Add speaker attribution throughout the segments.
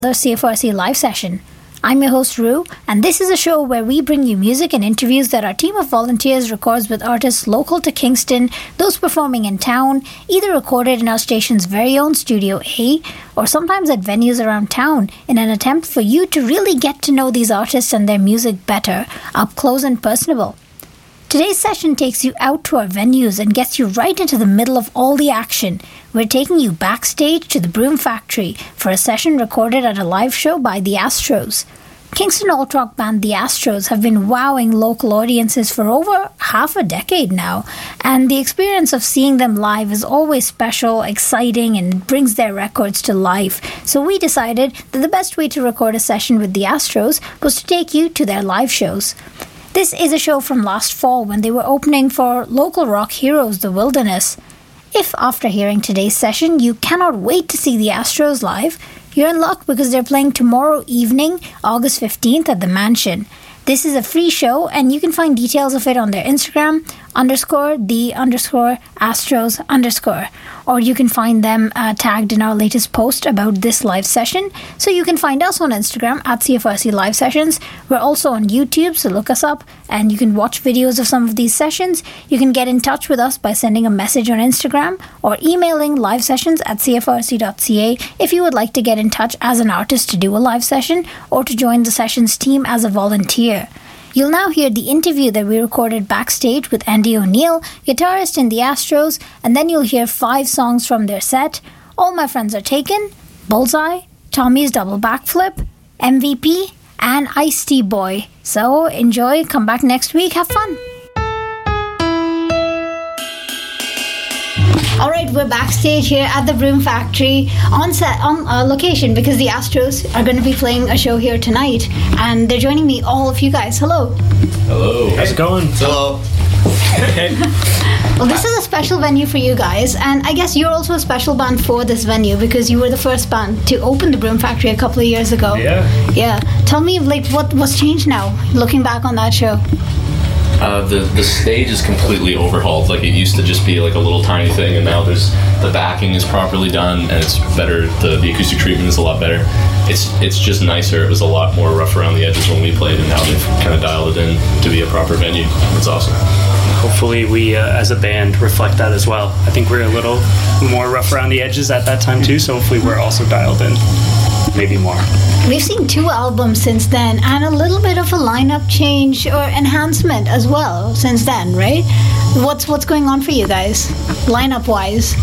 Speaker 1: The CFRC live session. I'm your host Rue, and this is a show where we bring you music and interviews that our team of volunteers records with artists local to Kingston, those performing in town, either recorded in our station's very own Studio A, or sometimes at venues around town, in an attempt for you to really get to know these artists and their music better, up close and personable. Today's session takes you out to our venues and gets you right into the middle of all the action. We're taking you backstage to the Broom Factory for a session recorded at a live show by the Astros. Kingston alt-rock band The Astros have been wowing local audiences for over half a decade now, and the experience of seeing them live is always special, exciting, and brings their records to life. So we decided that the best way to record a session with The Astros was to take you to their live shows. This is a show from last fall when they were opening for local rock heroes The Wilderness. If after hearing today's session you cannot wait to see the Astros live, you're in luck because they're playing tomorrow evening, August 15th at the Mansion. This is a free show and you can find details of it on their Instagram, _the_Astros_, or you can find them tagged in our latest post about this live session. So you can find us on Instagram at CFRC Live Sessions. We're also on YouTube, so look us up and you can watch videos of some of these sessions. You can get in touch with us by sending a message on Instagram or emailing livesessions@cfrc.ca if you would like to get in touch as an artist to do a live session or to join the sessions team as a volunteer. You'll now hear the interview that we recorded backstage with Andy O'Neill, guitarist in the Astros, and then you'll hear 5 songs from their set: All My Friends Are Taken, Bullseye, Tommy's Double Backflip, MVP, and Ice-T Boy. So enjoy, come back next week, have fun! Alright, we're backstage here at the Broom Factory on location because the Astros are going to be playing a show here tonight, and they're joining me, all of you guys. Hello.
Speaker 2: Hello. How's it going?
Speaker 3: Hello.
Speaker 1: Well, this is a special venue for you guys, and I guess you're also a special band for this venue because you were the first band to open the Broom Factory a couple of years ago.
Speaker 2: Yeah.
Speaker 1: Tell me, what's changed now, looking back on that show?
Speaker 2: The stage is completely overhauled. Like, it used to just be like a little tiny thing, and now the backing is properly done and it's better. The acoustic treatment is a lot better. It's just nicer. It was a lot more rough around the edges when we played, and now they've kind of dialed it in to be a proper venue. It's awesome.
Speaker 4: Hopefully we as a band reflect that as well. I think we're a little more rough around the edges at that time too, so hopefully we're also dialed in. Maybe more.
Speaker 1: We've seen 2 albums since then, and a little bit of a lineup change or enhancement as well since then, right? What's going on for you guys, lineup-wise?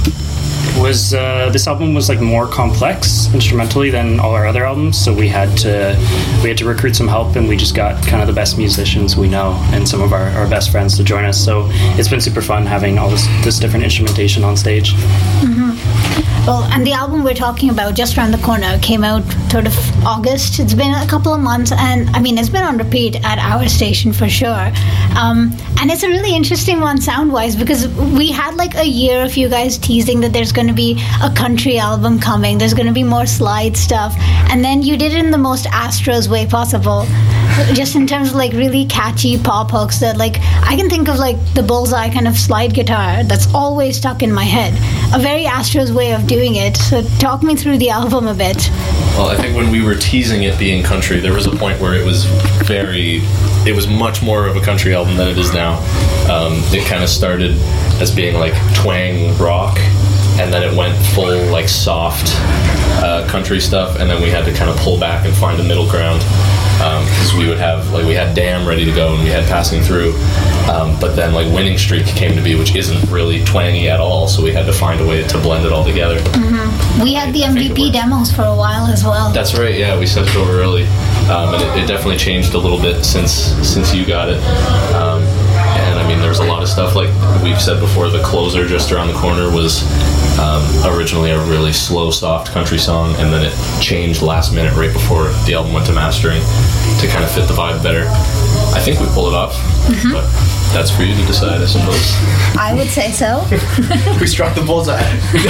Speaker 4: This album was like more complex instrumentally than all our other albums, so we had to recruit some help, and we just got kind of the best musicians we know and some of our best friends to join us. So it's been super fun having all this different instrumentation on stage.
Speaker 1: Mm-hmm. Well, and the album we're talking about, Just Around the Corner, came out sort of August. It's been a couple of months, and I mean, it's been on repeat at our station for sure. And it's a really interesting one sound-wise because we had like a year of you guys teasing that there's going to be a country album coming, there's going to be more slide stuff, and then you did it in the most Astros way possible. Just in terms of like really catchy pop hooks that like I can think of like the Bullseye kind of slide guitar that's always stuck in my head. A very Astros way of doing it. So talk me through the album a bit.
Speaker 2: Well, I think when we were teasing it being country, there was a point where it was much more of a country album than it is now. It kind of started as being like twang rock, and then it went full like soft country stuff, and then we had to kind of pull back and find a middle ground. Because we had Damn ready to go and we had Passing Through, but then like Winning Streak came to be, which isn't really twangy at all, so we had to find a way to blend it all together.
Speaker 1: Mm-hmm. We had the MVP demos for a while as well.
Speaker 2: That's right, yeah, we sent it over early, and it definitely changed a little bit since you got it. And I mean, there's a lot of stuff, like we've said before, the closer, Just Around the Corner, was originally a really slow, soft country song, and then it changed last minute right before the album went to mastering to kind of fit the vibe better. I think we pulled it off, but that's for you to decide, I suppose.
Speaker 1: I would say so.
Speaker 3: We struck the bullseye.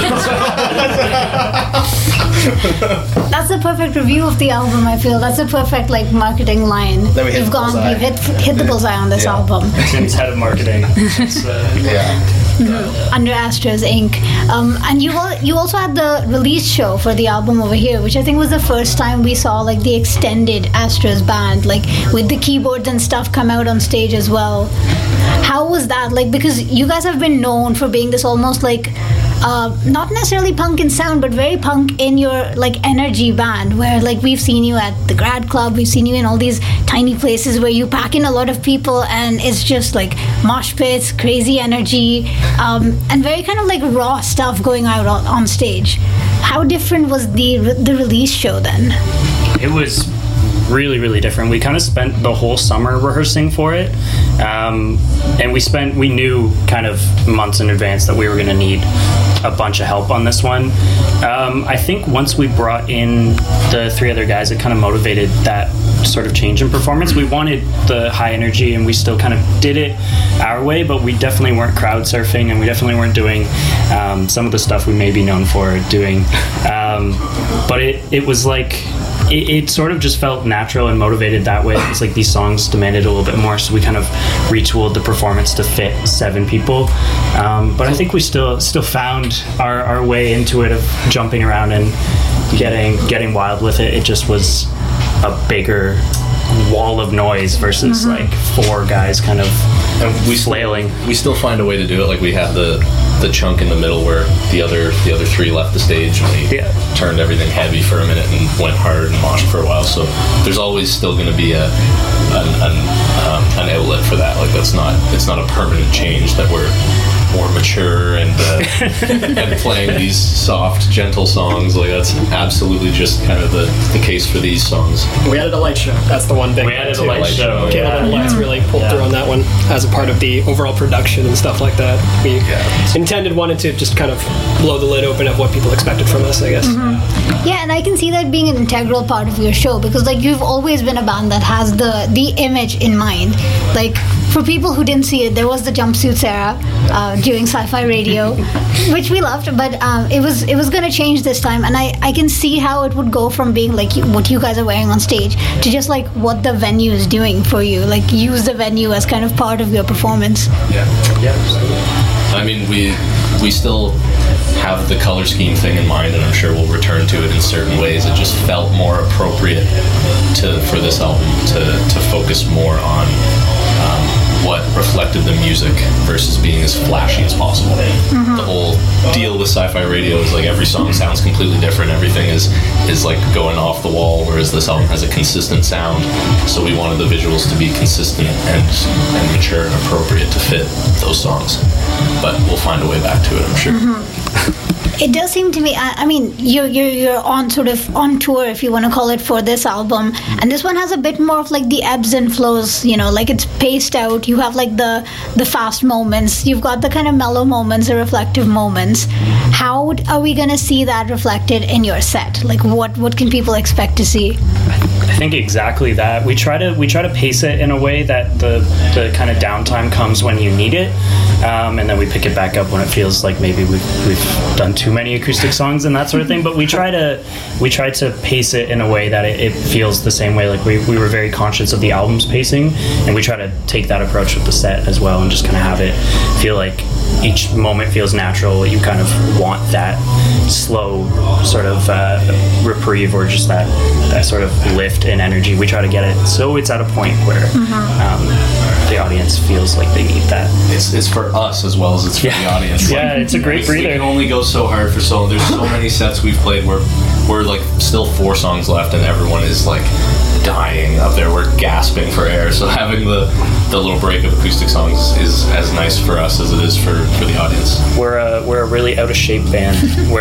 Speaker 1: That's a perfect review of the album, I feel. That's a perfect like marketing line.
Speaker 3: Then we hit
Speaker 1: You've hit the bullseye on this album.
Speaker 4: Tim's head of marketing.
Speaker 3: Yeah.
Speaker 1: under Astros Inc. And you also had the release show for the album over here, which I think was the first time we saw like the extended Astros band, like with the keyboards and stuff, come out on stage as well. How was that? Like, because you guys have been known for being this almost like not necessarily punk in sound, but very punk in your like energy band, where like we've seen you at the Grad Club, we've seen you in all these tiny places where you pack in a lot of people and it's just like mosh pits, crazy energy, and very kind of like raw stuff going out on stage. How different was the release show then?
Speaker 4: It was really, really different. We kind of spent the whole summer rehearsing for it, and we knew kind of months in advance that we were going to need a bunch of help on this one. I think once we brought in the three other guys, it kind of motivated that sort of change in performance. We wanted the high energy, and we still kind of did it our way, but we definitely weren't crowd surfing, and we definitely weren't doing some of the stuff we may be known for doing. But it was like, it sort of just felt natural and motivated that way. It's like these songs demanded a little bit more, so we kind of retooled the performance to fit 7 people. But I think we still found our way into it of jumping around and getting wild with it. It just was a bigger wall of noise versus like 4 guys kind of flailing.
Speaker 2: We still find a way to do it. Like we had the chunk in the middle where the other 3 left the stage, and we turned everything heavy for a minute and went hard and moshed for a while. So there's always still going to be an outlet for that. Like it's not a permanent change that we're more mature and playing these soft, gentle songs. Like that's absolutely just kind of the case for these songs.
Speaker 5: We added a light show. That's the one big.
Speaker 4: We added a light show.
Speaker 5: Caleb and Lights really pulled through on that one as a part of the overall production and stuff like that. We wanted to just kind of blow the lid open of what people expected from us, I guess.
Speaker 1: Yeah, and I can see that being an integral part of your show, because like you've always been a band that has the image in mind. Like for people who didn't see it, there was the jumpsuits era during Sci-Fi Radio, which we loved, but it was going to change this time, and I can see how it would go from being like what you guys are wearing on stage to just like what the venue is doing for you. Like use the venue as kind of part of your performance.
Speaker 2: Yeah. I mean, we still have the color scheme thing in mind, and I'm sure we'll return to it in certain ways. It just felt more appropriate for this album to focus more on what reflected the music versus being as flashy as possible. The whole deal with Sci-Fi Radio is like every song sounds completely different. Everything is like going off the wall, whereas this album has a consistent sound. So we wanted the visuals to be consistent and mature and appropriate to fit those songs. But we'll find a way back to it, I'm sure.
Speaker 1: It does seem to me, I mean, you're on sort of on tour, if you want to call it, for this album, and this one has a bit more of like the ebbs and flows, you know, like it's paced out. You have like the fast moments, you've got the kind of mellow moments, the reflective moments. How are we going to see that reflected in your set? Like what can people expect to see?
Speaker 4: I think exactly that. We try to pace it in a way that the kind of downtime comes when you need it, and then we pick it back up when it feels like maybe we've done too many acoustic songs and that sort of thing. But we try to pace it in a way that it feels the same way. Like we were very conscious of the album's pacing, and we try to take that approach with the set as well, and just kind of have it feel like each moment feels natural. You kind of want that slow sort of reprieve, or just that sort of lift in energy. We try to get it so it's at a point where the audience feels like they need that.
Speaker 2: It's for us as well as it's for the audience.
Speaker 4: Yeah, it's a great breather.
Speaker 2: We can only go so hard for so. There's so many sets we've played where we're like still 4 songs left, and everyone is like dying up there. We're gasping for air. So having the little break of acoustic songs is as nice for us as it is for the audience.
Speaker 4: We're a really out of shape band.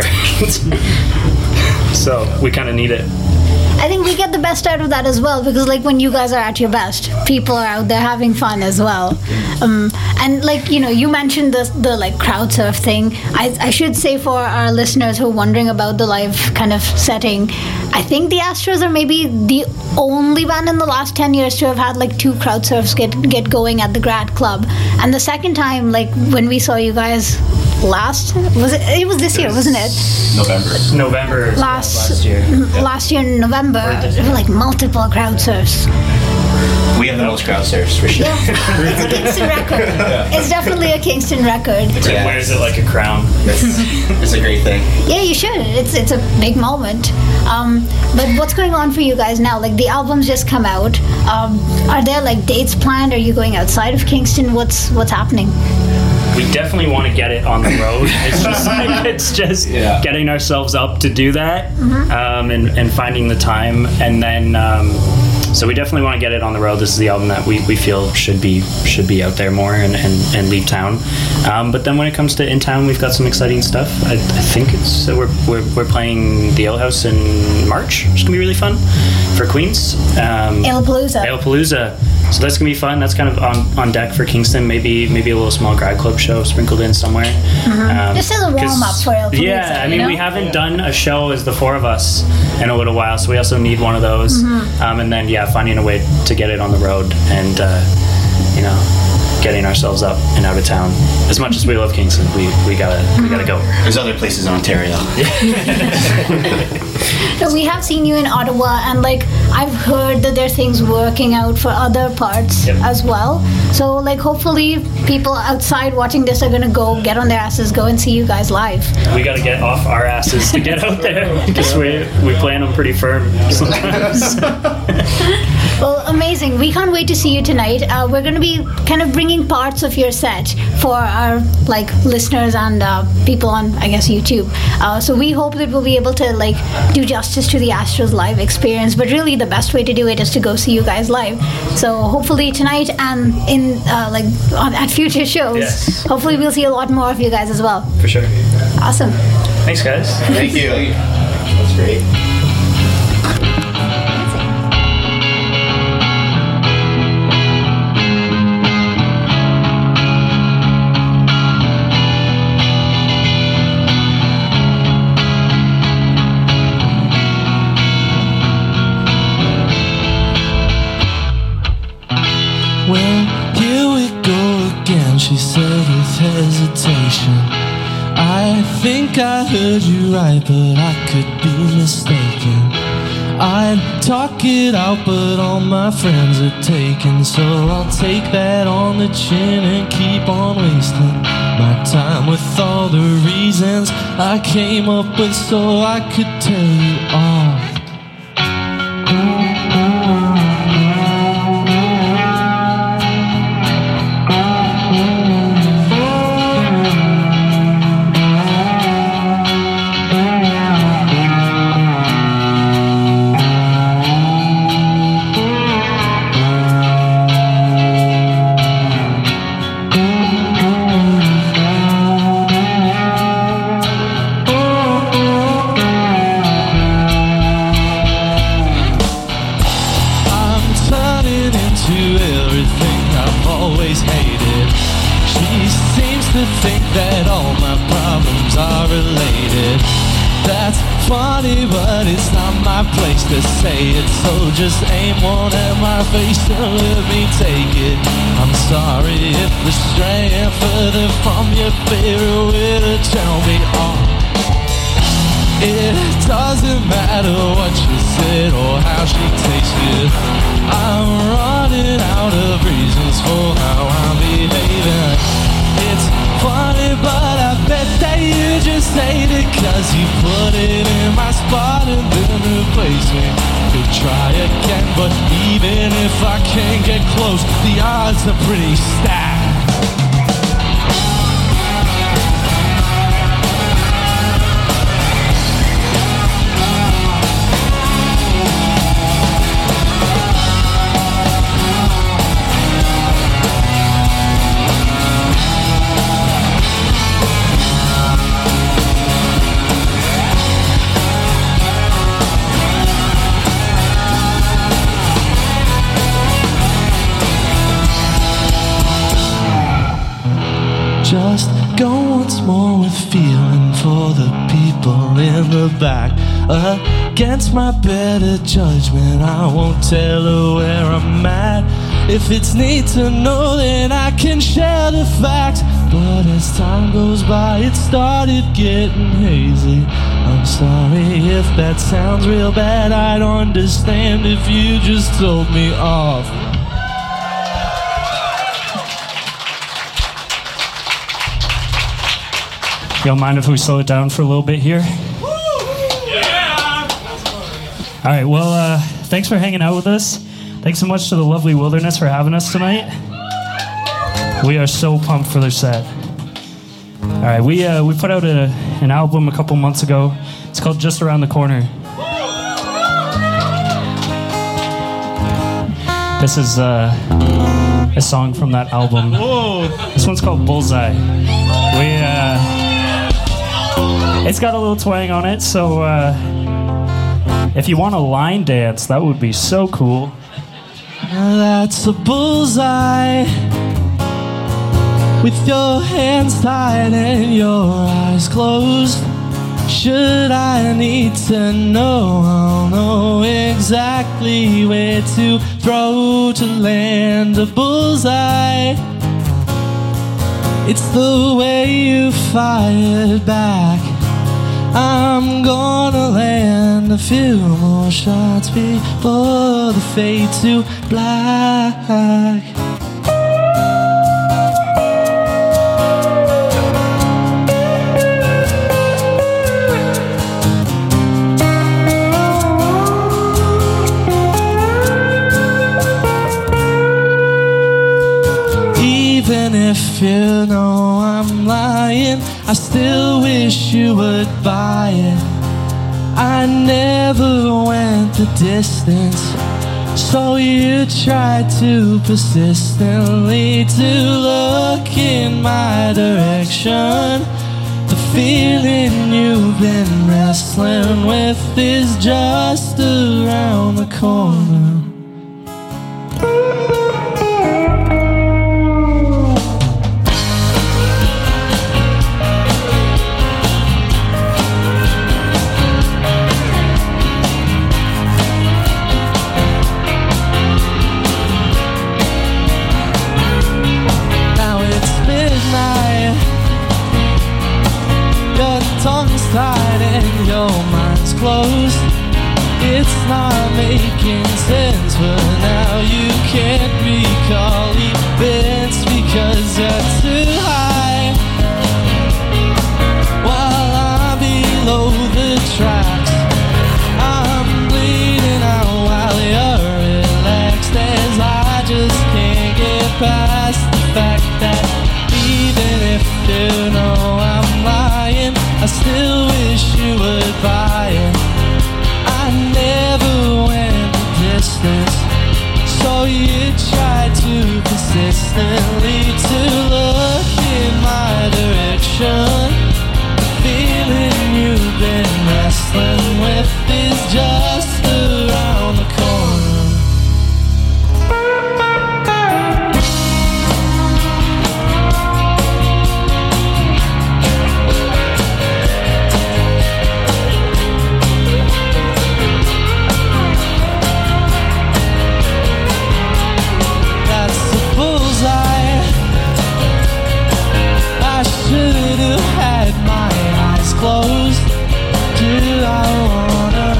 Speaker 4: So we kind of need it.
Speaker 1: I think we get the best out of that as well, because like when you guys are at your best, people are out there having fun as well. And like, you know, you mentioned the like crowd surf thing. I should say for our listeners who are wondering about the live kind of setting, I think the Astros are maybe the only band in the last 10 years to have had like 2 crowd surfs get going at the Grad Club. And the second time, like when we saw you guys it was this year, wasn't it?
Speaker 2: November
Speaker 1: last year in November, there were like multiple crowd surfs.
Speaker 3: We have the most crowd surfs for sure.
Speaker 1: It's a Kingston record. It's definitely a Kingston record.
Speaker 3: Yeah.
Speaker 4: Wears it like a crown.
Speaker 3: It's a great thing.
Speaker 1: Yeah, you should. It's a big moment. But what's going on for you guys now? Like, the album's just come out. Are there like dates planned? Are you going outside of Kingston? What's happening?
Speaker 4: We definitely want to get it on the road. It's just getting ourselves up to do that, and finding the time, and then so we definitely want to get it on the road. This is the album that we feel should be out there more and leave town. But then when it comes to in town, we've got some exciting stuff. I think it's we're playing the Ale House in March. It's gonna be really fun for Queens. Alepalooza. So that's gonna be fun. That's kind of on deck for Kingston. Maybe a little small grad club show sprinkled in somewhere.
Speaker 1: Just as a warm up for Alepalooza.
Speaker 4: Yeah, I mean, we haven't done a show as the four of us in a little while, so we also need one of those. And then finding a way to get it on the road and getting ourselves up and out of town. As much as we love Kingston, we gotta go.
Speaker 3: There's other places in Ontario.
Speaker 1: No, we have seen you in Ottawa, and like I've heard that there are things working out for other parts as well. So like hopefully people outside watching this are gonna go get on their asses, go and see you guys live.
Speaker 4: We gotta get off our asses to get out there because we plan them pretty firm sometimes.
Speaker 1: Well, amazing. We can't wait to see you tonight. We're going to be kind of bringing parts of your set for our like listeners and people on, I guess, YouTube. So we hope that we'll be able to like do justice to the Astros live experience. But really, the best way to do it is to go see you guys live. So hopefully tonight and in at future shows, hopefully we'll see a lot more of you guys as well.
Speaker 4: For sure.
Speaker 1: Awesome.
Speaker 4: Thanks, guys.
Speaker 3: Thank you. That's great.
Speaker 6: She said with hesitation, I think I heard you right, but I could be mistaken. I'd talk it out, but all my friends are taken, so I'll take that on the chin and keep on wasting my time with all the reasons I came up with so I could tell you all. To say it, so just aim one at my face and let me take it. I'm sorry if the straying further from your favorite way to tell me off. It doesn't matter what she said or how she tasted. I'm running out of reasons for how I'm behaving. It's funny, but I bet that you just hate it, 'cause you put it in my spot and then replace me. Could try again, but even if I can't get close, the odds are pretty stacked. Just go once more with feeling for the people in the back. Against my better judgment, I won't tell her where I'm at. If it's need to know, then I can share the facts. But as time goes by, it started getting hazy. I'm sorry if that sounds real bad. I'd understand if you just told me off.
Speaker 4: Y'all mind if we slow it down for a little bit here? All right, well, thanks for hanging out with us. Thanks so much to the lovely Wilderness for having us tonight. We are so pumped for their set. All right, we put out an album a couple months ago. It's called Just Around the Corner. This is a song from that album. This one's called Bullseye. It's got a little twang on it, so if you want a line dance, that would be so cool.
Speaker 6: That's a bullseye with your hands tied and your eyes closed. Should I need to know, I'll know exactly where to throw to land a bullseye. It's the way you fired back. I'm gonna land a few more shots before the fade to black. Even if you know I'm lying, I still wish you would buy it. I never went the distance, so you tried to persistently to look in my direction. The feeling you've been wrestling with is just around the corner. Tied and your mind's closed. It's not making sense, but now you can't recall events because you're too high, while I'm below the tracks. I'm bleeding out while you're relaxed, as I just can't get past the fact that even if you know I'm lying, I still wish you would buy it. I never went the distance, so you tried to persistently to look in my direction. The feeling you've been wrestling with is just around the corner. Closed. Do I wanna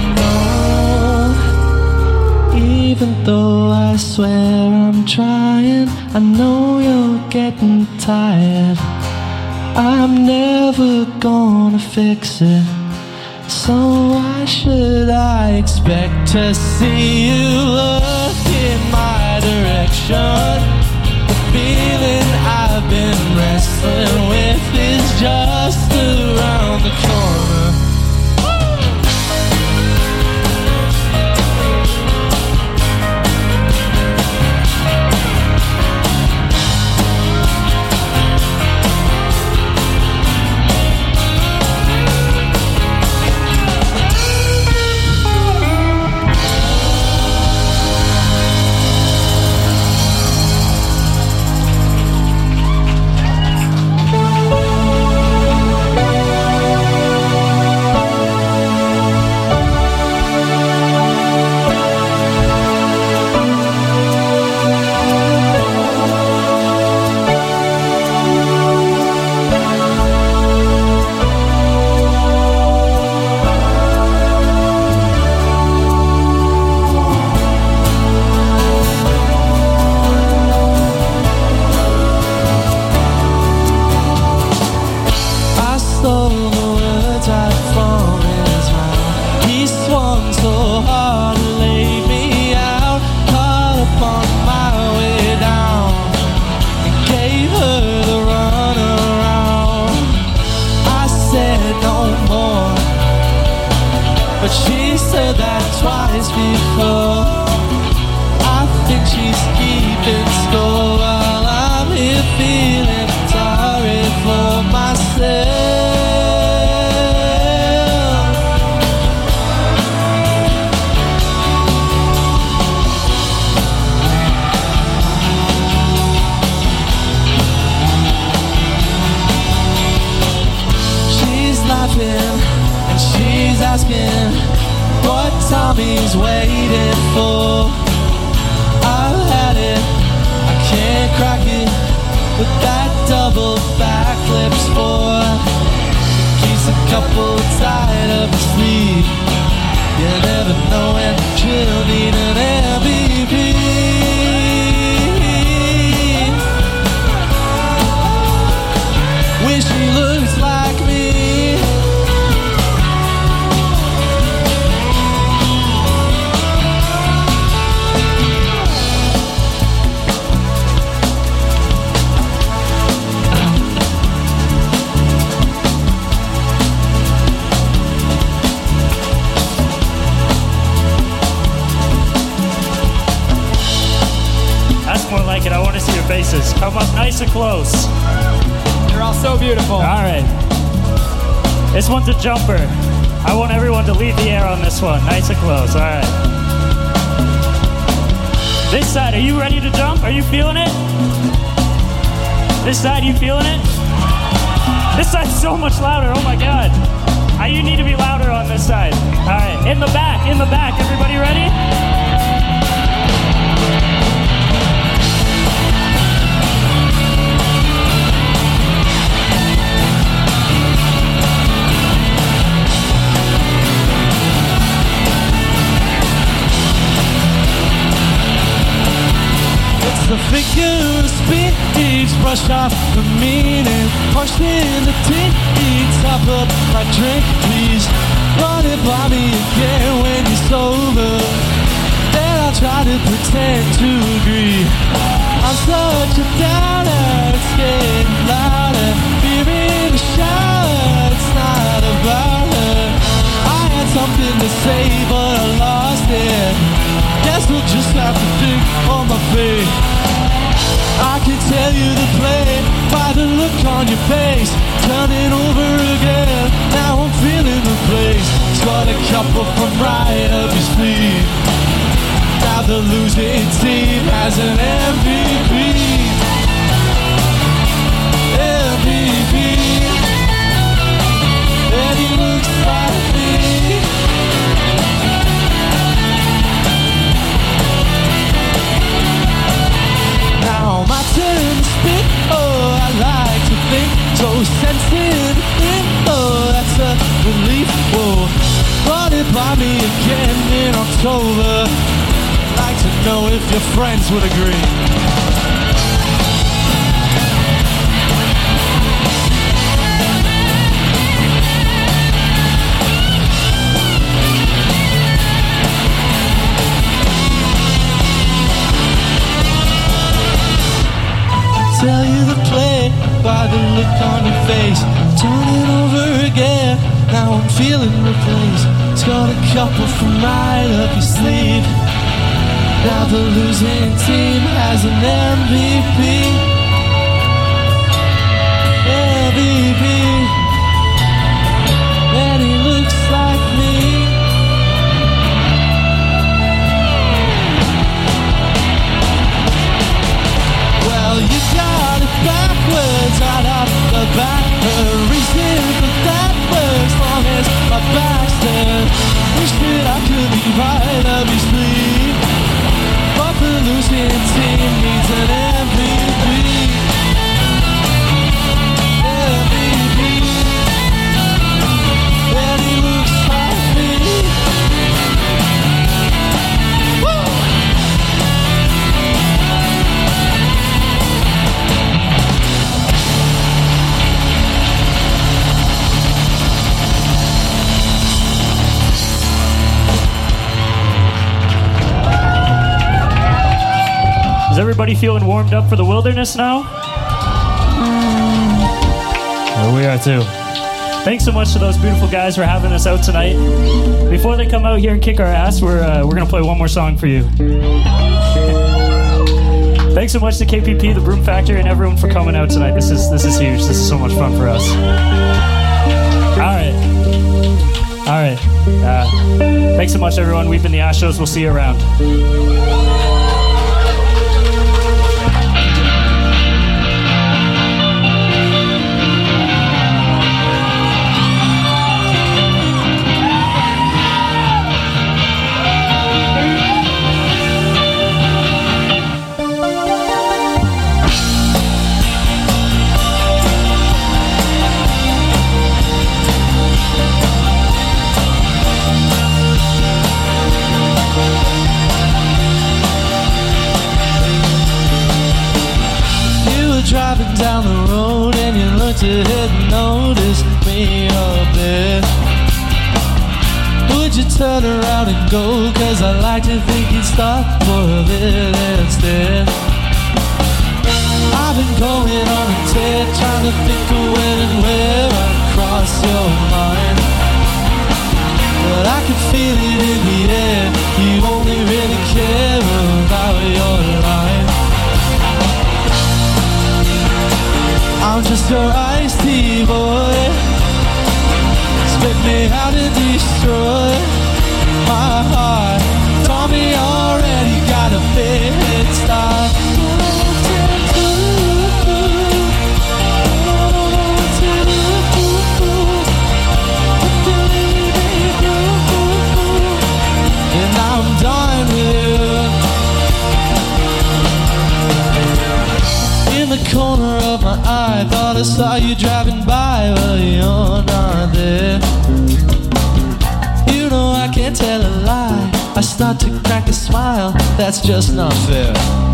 Speaker 6: know? Even though I swear I'm trying, I know you're getting tired. I'm never gonna fix it, so why should I expect to see you look in my direction? The feeling I've been wrestling with is just around the corner. before. I think she's keeping score while I'm here feeling sorry for myself. She's laughing and she's asking what Tommy's waiting for. I've had it, I can't crack it, with that double backflips for. Keeps a couple tied up his sleeve. You never know when she'll need an MVP. Wish she looks like me.
Speaker 7: More like it. I want to see your faces. Come up nice and close.
Speaker 5: You're all so beautiful.
Speaker 7: All right. This one's a jumper. I want everyone to lead the air on this one. Nice and close. All right. This side, are you ready to jump? Are you feeling it? This side, you feeling it? This side's so much louder. Oh my God. You need to be louder on this side. All right. In the back. Everybody ready?
Speaker 6: The figure of speech brushed off the meaning, pushed in the teeth, top up my drink, please. Run it by me again when you're sober. Then I'll try to pretend to agree. I'm such a downer, it's getting louder. Fear in the shower, it's not about her. I had something to say, but I lost it. Guess we'll just have to think on my face. I can tell you the play by the look on your face. Turning over again, now I'm feeling the place. It's got a couple from right up your sleeve. Now the losing team has an MVP. MVP. And he looks like me. Now my turn to speak, oh, I like to think so sensitive, oh, that's a relief, whoa. Run it by me again in October. I'd like to know if your friends would agree. Tell you the play by the look on your face. Turn it over again, now I'm feeling replaced. It's got a couple from right up your sleeve. Now the losing team has an MVP. MVP. And he looks like me. Well, you got it backwards, right off the back. The reason for that was long as my back's turned. Wish that I could be right up your sleeve, but the losing team needs an MVP. MVP. And he looks like me. Woo!
Speaker 7: Is everybody feeling warmed up for the wilderness now?
Speaker 6: Well, we are too.
Speaker 7: Thanks so much to those beautiful guys for having us out tonight. Before they come out here and kick our ass, we're gonna play one more song for you. Thanks so much to KPP, the Broom Factor, and everyone for coming out tonight. This is huge. This is so much fun for us. All right. Thanks so much, everyone. We've been the Astros. We'll see you around.
Speaker 6: Driving down the road and you looked ahead and noticed me up there. Would you turn around and go? Cause I like to think you'd stop for a bit instead. I've been going on a tear, trying to think of when and where I cross your mind. But I can feel it in the air, you only really care about your life. I'm just your iced tea boy. Spit me out and destroy my heart. Told me already got a big start. And I'm done with you. In the corner of my eye, thought I saw you driving by, but you're not there. You know I can't tell a lie, I start to crack a smile, that's just not fair.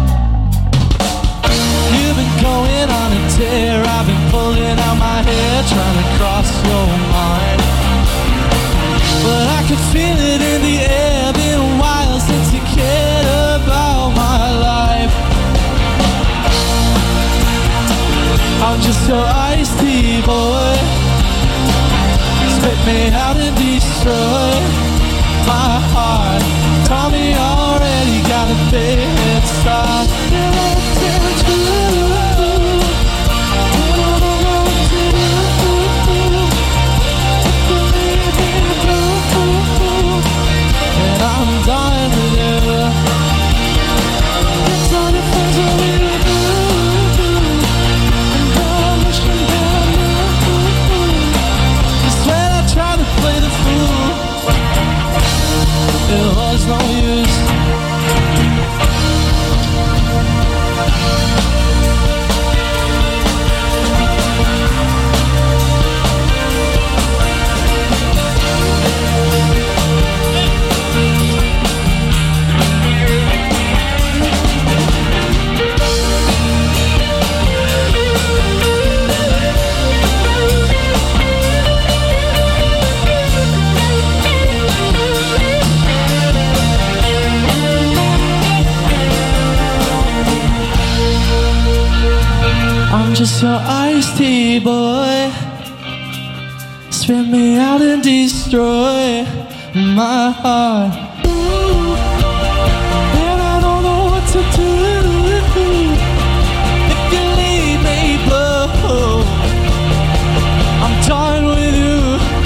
Speaker 6: You've been going on a tear, I've been pulling out my hair, trying to cross your mind. But I can feel it in the air, been a while since you cared about my life. I'm just your iced tea boy. Spit me out and destroy my heart. Told me already got a big start. And I'm done with you. It's all your friends are with you. Play the fool. It was no use. I'm just your iced tea boy. Spin me out and destroy my heart. Ooh, and I don't know what to do. If you leave me blow, I'm done with you.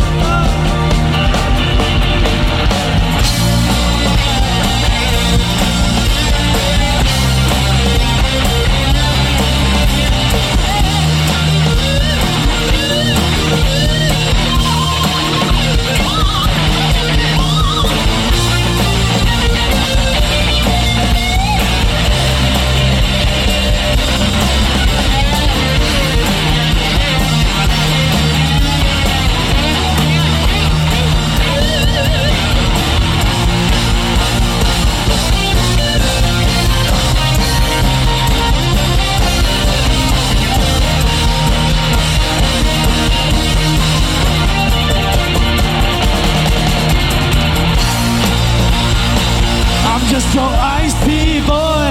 Speaker 6: Just your iced tea boy.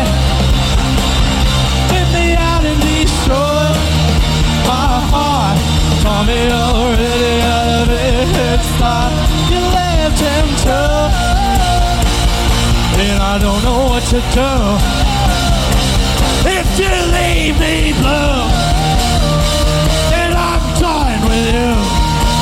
Speaker 6: Spit me out and destroy my heart. Call me already tough, and I don't know what to do. If you leave me blue, then I'm done with you.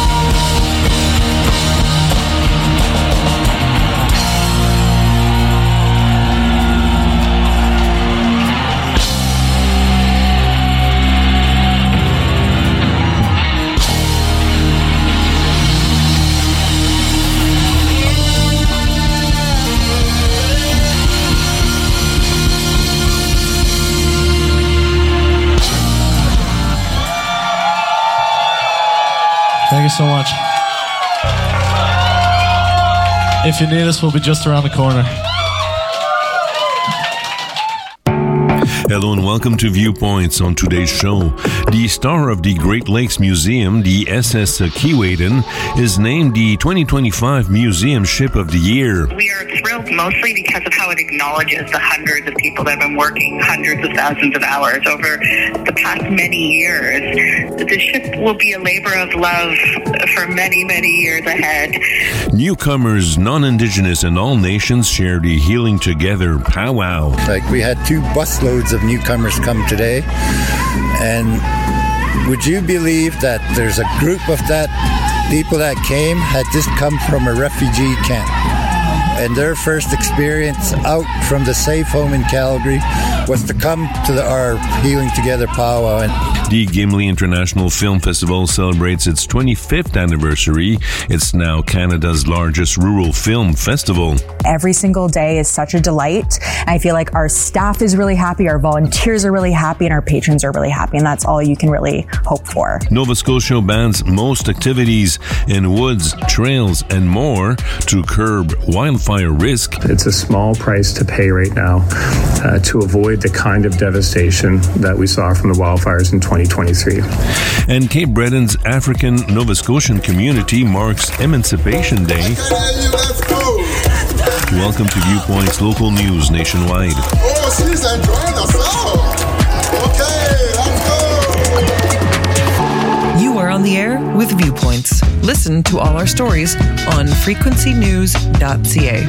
Speaker 6: Thank you so much. If you need us, we'll be just around the corner.
Speaker 8: Hello and welcome to Viewpoints. On today's show, the star of the Great Lakes Museum, the SS Keewaydin, is named the 2025 Museum Ship of the Year.
Speaker 9: We are thrilled mostly because of how it acknowledges the hundreds of people that have been working hundreds of thousands of hours over the past many years. The ship will be a labor of love for many, many years ahead.
Speaker 8: Newcomers, non-Indigenous, and all nations share the Healing Together powwow.
Speaker 10: Like, we had 2 busloads of newcomers come today, and would you believe that there's a group of that people that came had just come from a refugee camp, and their first experience out from the safe home in Calgary was to come to our Healing Together powwow. And
Speaker 8: the Gimli International Film Festival celebrates its 25th anniversary. It's now Canada's largest rural film festival.
Speaker 11: Every single day is such a delight. I feel like our staff is really happy, our volunteers are really happy, and our patrons are really happy, and that's all you can really hope for.
Speaker 8: Nova Scotia bans most activities in woods, trails, and more to curb wildfire risk.
Speaker 12: It's a small price to pay right now to avoid the kind of devastation that we saw from the wildfires in 2023.
Speaker 8: And Cape Breton's African Nova Scotian community marks Emancipation Day. Welcome to Viewpoints Local News Nationwide.
Speaker 13: Oh, she's enjoying herself. Okay, let's go.
Speaker 14: You are on the air with Viewpoints. Listen to all our stories on frequencynews.ca.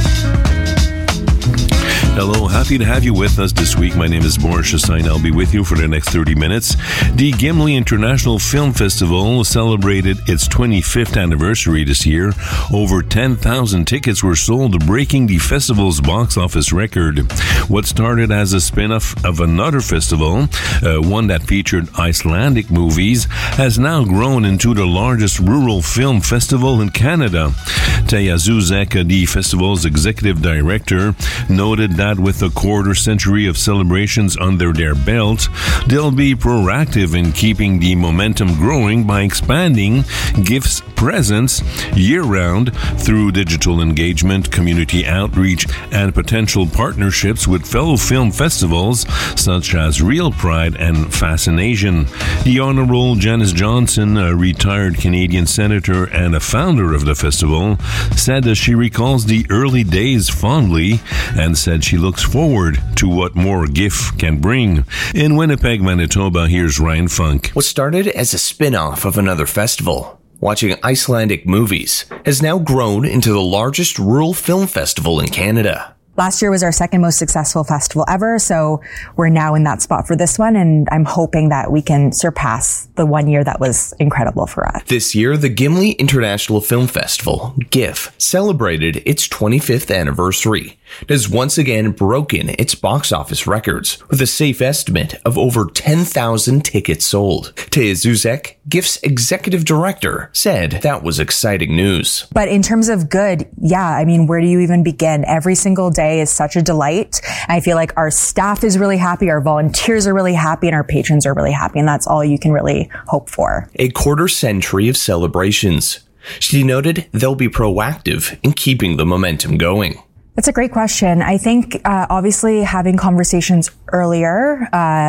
Speaker 8: Hello, happy to have you with us this week. My name is Boris Chassagne. I'll be with you for the next 30 minutes. The Gimli International Film Festival celebrated its 25th anniversary this year. Over 10,000 tickets were sold, breaking the festival's box office record. What started as a spin-off of another festival, one that featured Icelandic movies, has now grown into the largest rural film festival in Canada. Teya Zuzek, the festival's executive director, noted that with a quarter century of celebrations under their belt, they'll be proactive in keeping the momentum growing by expanding GIF's presence year-round through digital engagement, community outreach, and potential partnerships with fellow film festivals such as Real Pride and Fascination. The Honourable Janice Johnson, a retired Canadian senator and a founder of the festival, said that she recalls the early days fondly and said she looks forward to what more GIF can bring. In Winnipeg, Manitoba, here's Ryan Funk.
Speaker 15: What started as a spin-off of another festival, watching Icelandic movies, has now grown into the largest rural film festival in Canada.
Speaker 11: Last year was our second most successful festival ever, so we're now in that spot for this one, and I'm hoping that we can surpass the 1 year that was incredible for us.
Speaker 15: This year, the Gimli International Film Festival, GIF, celebrated its 25th anniversary. It has once again broken its box office records, with a safe estimate of over 10,000 tickets sold. Teya Zuzek, GIF's executive director, said that was exciting news.
Speaker 11: But in terms of good, yeah, I mean, where do you even begin? Every single day is such a delight. I feel like our staff is really happy, our volunteers are really happy, and our patrons are really happy, and that's all you can really hope for.
Speaker 15: A quarter century of celebrations. She noted they'll be proactive in keeping the momentum going.
Speaker 11: That's a great question. I think obviously having conversations earlier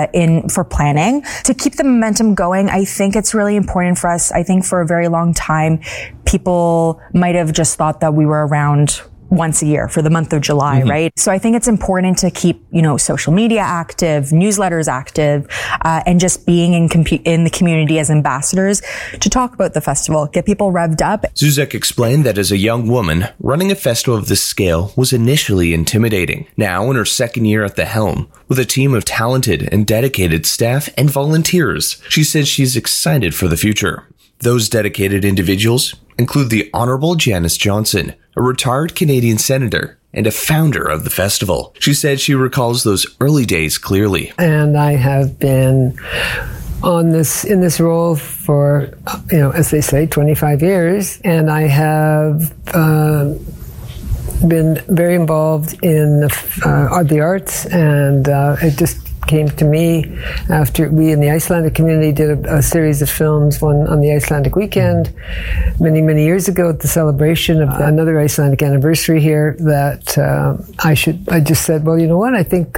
Speaker 11: for planning to keep the momentum going, I think it's really important for us. I think for a very long time, people might have just thought that we were around once a year for the month of July, right? So I think it's important to keep, social media active, newsletters active, and just being in the community as ambassadors to talk about the festival, get people revved up.
Speaker 15: Zuzek explained that as a young woman, running a festival of this scale was initially intimidating. Now, in her second year at the helm, with a team of talented and dedicated staff and volunteers, she said she's excited for the future. Those dedicated individuals include the Honorable Janice Johnson, a retired Canadian senator and a founder of the festival. She said she recalls those early days clearly.
Speaker 16: And I have been in this role for, as they say, 25 years. And I have been very involved in the arts, and it just came to me after we in the Icelandic community did a series of films, one on the Icelandic weekend many, many years ago at the celebration of another Icelandic anniversary here, that I just said, well, you know what, I think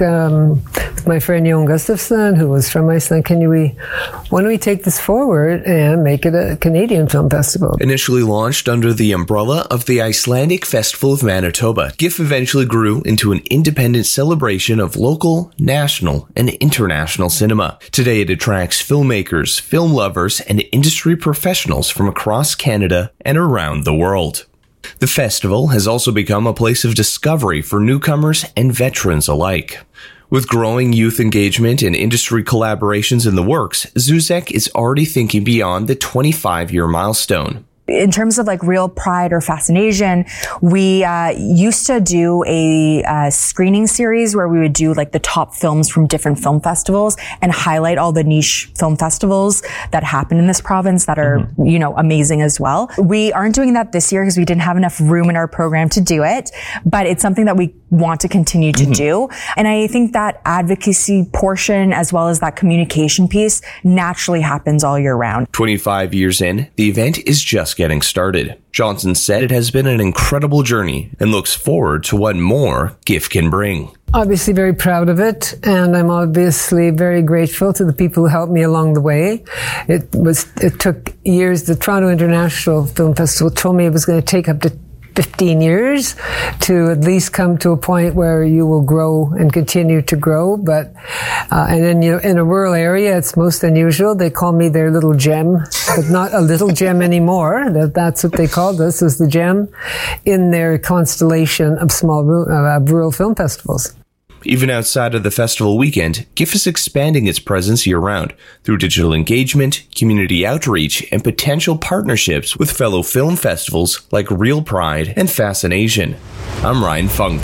Speaker 16: my friend Jón Gustafsson, who was from Iceland, why don't we take this forward and make it a Canadian film festival?
Speaker 15: Initially launched under the umbrella of the Icelandic Festival of Manitoba, GIFF eventually grew into an independent celebration of local, national, and international cinema. Today it attracts filmmakers, film lovers, and industry professionals from across Canada and around the world. The festival has also become a place of discovery for newcomers and veterans alike. With growing youth engagement and industry collaborations in the works, Zuzek is already thinking beyond the 25-year milestone.
Speaker 11: In terms of like Real Pride or Fascination, we used to do a screening series where we would do like the top films from different film festivals and highlight all the niche film festivals that happen in this province that are, amazing as well. We aren't doing that this year because we didn't have enough room in our program to do it, but it's something that we want to continue to do. And I think that advocacy portion as well as that communication piece naturally happens all year round.
Speaker 15: 25 years in, the event is just getting started. Johnson said it has been an incredible journey and looks forward to what more GIFF can bring.
Speaker 16: Obviously very proud of it, and I'm obviously very grateful to the people who helped me along the way. It took years. The Toronto International Film Festival told me it was going to take up to 15 years to at least come to a point where you will grow and continue to grow. But, and then, in a rural area, it's most unusual. They call me their little gem, but not a little gem anymore. That's what they called us, as the gem in their constellation of small rural film festivals.
Speaker 15: Even outside of the festival weekend, GIFF is expanding its presence year-round through digital engagement, community outreach, and potential partnerships with fellow film festivals like Real Pride and Fascination. I'm Ryan Funk.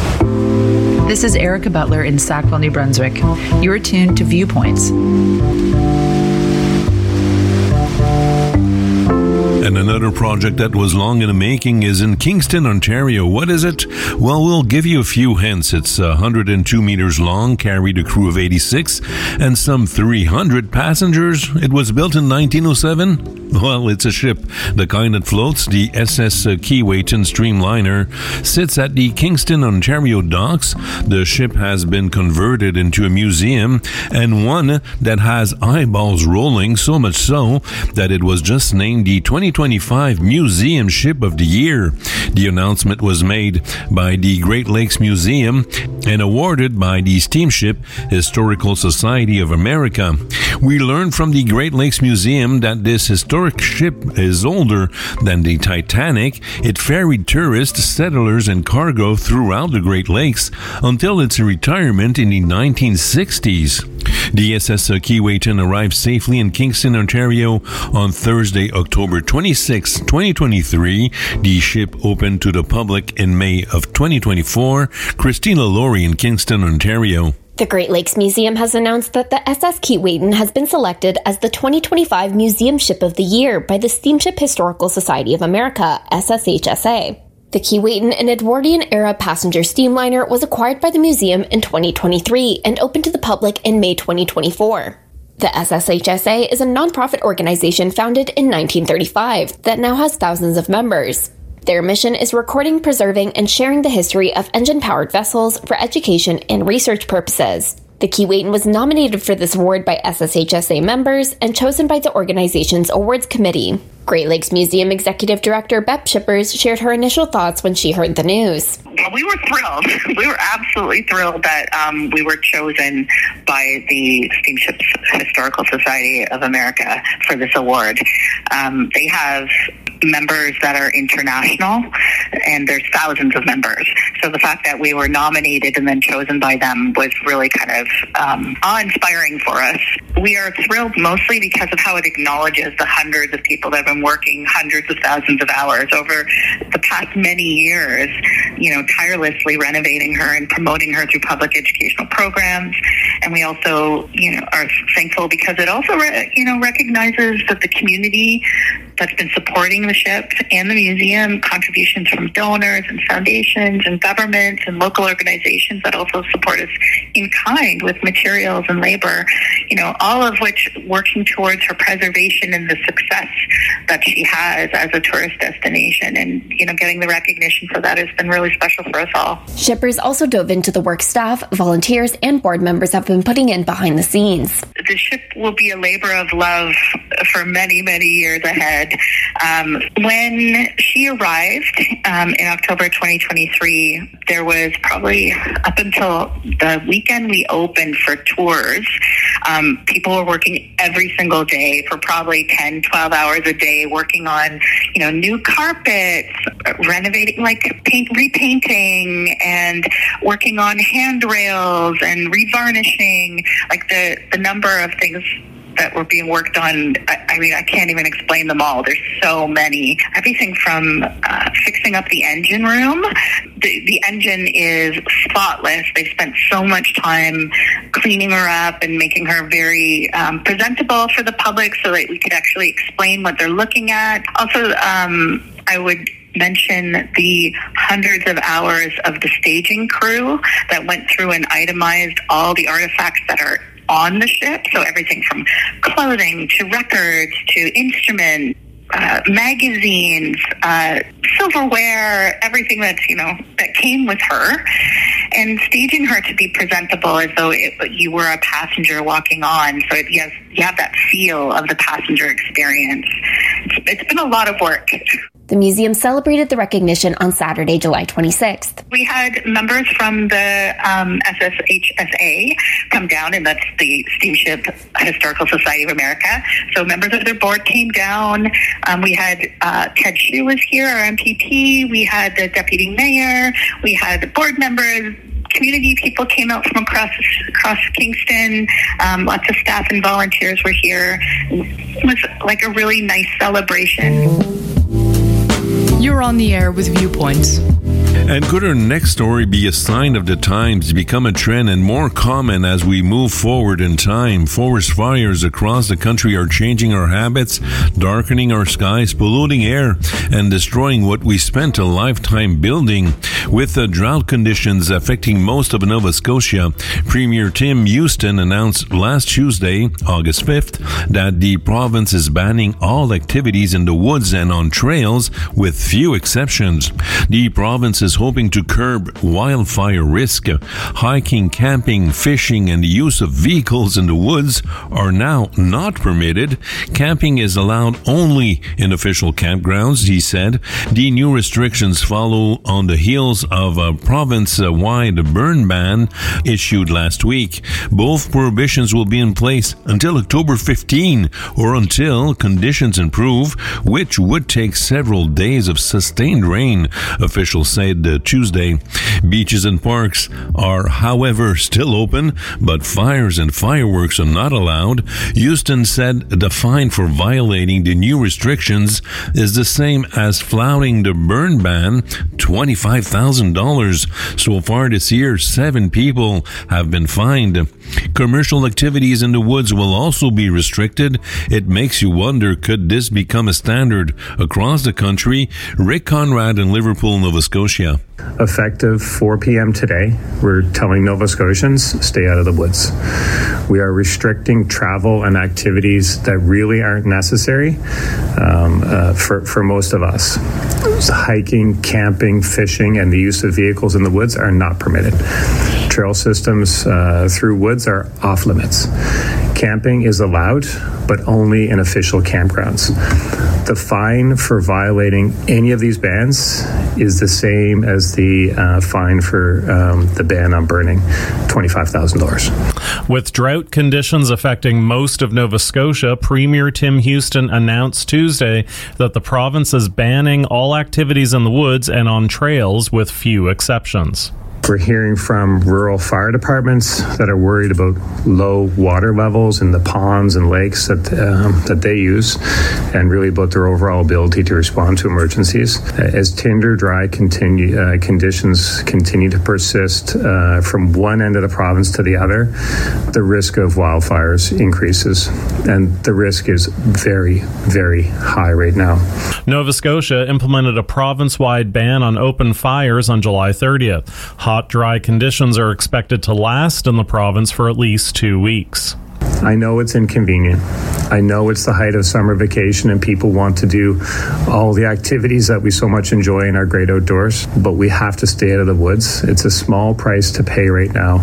Speaker 17: This is Erica Butler in Sackville, New Brunswick. You're tuned to Viewpoints.
Speaker 8: And another project that was long in the making is in Kingston, Ontario. What is it? Well, we'll give you a few hints. It's 102 meters long, carried a crew of 86, and some 300 passengers. It was built in 1907. Well, it's a ship, the kind that floats. The SS Keewatin Streamliner sits at the Kingston, Ontario docks. The ship has been converted into a museum, and one that has eyeballs rolling, so much so that it was just named the 2025 Museum Ship of the Year. The announcement was made by the Great Lakes Museum and awarded by the Steamship Historical Society of America. We learned from the Great Lakes Museum that this historic ship is older than the Titanic. It ferried tourists, settlers, and cargo throughout the Great Lakes until its retirement in the 1960s. The SS Keewatin arrived safely in Kingston, Ontario on Thursday, October 26, 2023. The ship opened to the public in May of 2024. Christina Laurie in Kingston, Ontario.
Speaker 18: The Great Lakes Museum has announced that the SS Keewatin has been selected as the 2025 Museum Ship of the Year by the Steamship Historical Society of America, SSHSA. The Keewatin, an Edwardian-era passenger steamliner, was acquired by the museum in 2023 and opened to the public in May 2024. The SSHSA is a nonprofit organization founded in 1935 that now has thousands of members. Their mission is recording, preserving, and sharing the history of engine-powered vessels for education and research purposes. The Keewatin was nominated for this award by SSHSA members and chosen by the organization's awards committee. Great Lakes Museum Executive Director Bep Shippers shared her initial thoughts when she heard the news.
Speaker 9: Well, we were thrilled. We were absolutely thrilled that we were chosen by the Steamship Historical Society of America for this award. They have members that are international, and there's thousands of members. So the fact that we were nominated and then chosen by them was really kind of awe-inspiring for us. We are thrilled mostly because of how it acknowledges the hundreds of people that have been working hundreds of thousands of hours over the past many years, tirelessly renovating her and promoting her through public educational programs. And we also, are thankful because it also, recognizes that the community that's been supporting the ship and the museum, contributions from donors and foundations and governments and local organizations that also support us in kind with materials and labor, all of which working towards her preservation and the success that she has as a tourist destination. And, getting the recognition for that has been really special for us all.
Speaker 18: Shippers also dove into the work staff, volunteers, and board members have been putting in behind the scenes.
Speaker 9: The ship will be a labor of love for many, many years ahead. When she arrived in October 2023, there was probably up until the weekend we opened for tours, people were working every single day for probably 10, 12 hours a day, working on, new carpets, renovating, repainting, and working on handrails and revarnishing, the number of things that were being worked on. I can't even explain them all. There's so many. Everything from fixing up the engine room. The engine is spotless. They've spent so much time cleaning her up and making her very presentable for the public so that we could actually explain what they're looking at. Also, I would mention the hundreds of hours of the staging crew that went through and itemized all the artifacts that are on the ship. So everything from clothing to records to instruments, magazines, silverware, everything that's, that came with her, and staging her to be presentable as though you were a passenger walking on. So you have that feel of the passenger experience. It's been a lot of work.
Speaker 18: The museum celebrated the recognition on Saturday, July 26th.
Speaker 9: We had members from the SSHSA come down, and that's the Steamship Historical Society of America. So members of their board came down. We had Ted Hsu was here, our MPP. We had the deputy mayor. We had the board members. Community people came out from across Kingston. Lots of staff and volunteers were here. It was like a really nice celebration.
Speaker 14: You're on the air with Viewpoints.
Speaker 8: And could our next story be a sign of the times, become a trend and more common as we move forward in time? Forest fires across the country are changing our habits, darkening our skies, polluting air, and destroying what we spent a lifetime building. With the drought conditions affecting most of Nova Scotia, Premier Tim Houston announced last Tuesday, August 5th, that the province is banning all activities in the woods and on trails, with few exceptions. The province is hoping to curb wildfire risk. Hiking, camping, fishing, and the use of vehicles in the woods are now not permitted. Camping is allowed only in official campgrounds, he said. The new restrictions follow on the heels of a province-wide burn ban issued last week. Both prohibitions will be in place until October 15 or until conditions improve, which would take several days of sustained rain, officials said Tuesday. Beaches and parks are, however, still open, but fires and fireworks are not allowed. Houston said the fine for violating the new restrictions is the same as flouting the burn ban, $25,000. So far this year, 7 people have been fined. Commercial activities in the woods will also be restricted. It makes you wonder, could this become a standard across the country? Rick Conrad in Liverpool, Nova Scotia Scotia.
Speaker 12: Effective 4 p.m. today, we're telling Nova Scotians, stay out of the woods. We are restricting travel and activities that really aren't necessary for most of us. So hiking, camping, fishing, and the use of vehicles in the woods are not permitted. Trail systems through woods are off limits. Camping is allowed, but only in official campgrounds. The fine for violating any of these bans is the same as the fine for the ban on burning, $25,000.
Speaker 19: With drought conditions affecting most of Nova Scotia, Premier Tim Houston announced Tuesday that the province is banning all activities in the woods and on trails with few exceptions.
Speaker 12: We're hearing from rural fire departments that are worried about low water levels in the ponds and lakes that they use, and really about their overall ability to respond to emergencies. As tinder dry conditions continue to persist from one end of the province to the other, the risk of wildfires increases, and the risk is very, very high right now.
Speaker 19: Nova Scotia implemented a province-wide ban on open fires on July 30th. Hot, dry conditions are expected to last in the province for at least 2 weeks.
Speaker 12: I know it's inconvenient. I know it's the height of summer vacation and people want to do all the activities that we so much enjoy in our great outdoors, but we have to stay out of the woods. It's a small price to pay right now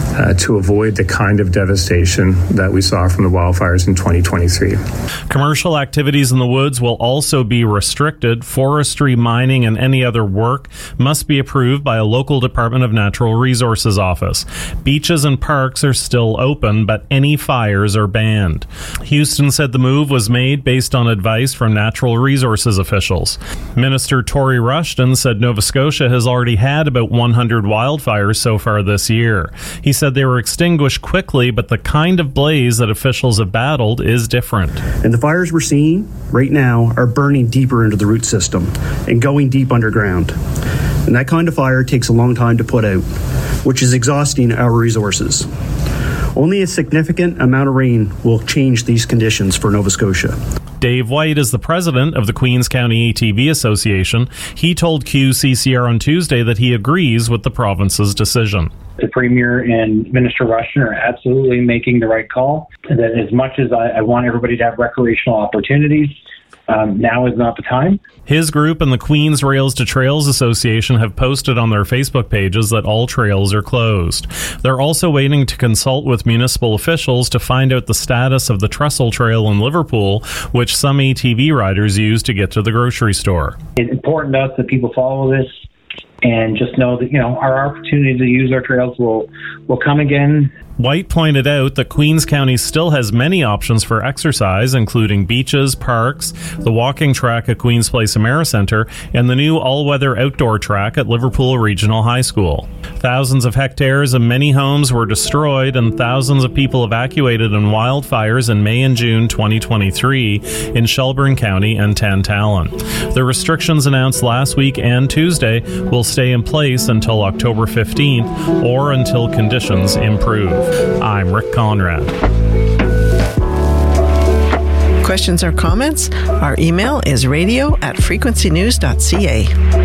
Speaker 12: to avoid the kind of devastation that we saw from the wildfires in 2023.
Speaker 19: Commercial activities in the woods will also be restricted. Forestry, mining, and any other work must be approved by a local Department of Natural Resources office. Beaches and parks are still open, but any fires are banned. Houston said the move was made based on advice from natural resources officials. Minister Tory Rushton said Nova Scotia has already had about 100 wildfires so far this year. He said they were extinguished quickly, but the kind of blaze that officials have battled is different.
Speaker 20: And the fires we're seeing right now are burning deeper into the root system and going deep underground. And that kind of fire takes a long time to put out, which is exhausting our resources. Only a significant amount of rain will change these conditions for Nova Scotia.
Speaker 19: Dave White is the president of the Queens County ATV Association. He told QCCR on Tuesday that he agrees with the province's decision.
Speaker 21: The Premier and Minister Rushton are absolutely making the right call. That as much as I want everybody to have recreational opportunities, now is not the time.
Speaker 19: His group and the Queens Rails to Trails Association have posted on their Facebook pages that all trails are closed. They're also waiting to consult with municipal officials to find out the status of the Trestle Trail in Liverpool, which some ATV riders use to get to the grocery store.
Speaker 21: It's important to us that people follow this and just know that, our opportunity to use our trails will come again.
Speaker 19: White pointed out that Queens County still has many options for exercise, including beaches, parks, the walking track at Queens Place Americentre, and the new all-weather outdoor track at Liverpool Regional High School. Thousands of hectares and many homes were destroyed, and thousands of people evacuated in wildfires in May and June 2023 in Shelburne County and Tantallon. The restrictions announced last week and Tuesday will stay in place until October 15th or until conditions improve. I'm Rick Conrad.
Speaker 22: Questions or comments? Our email is radio@frequencynews.ca.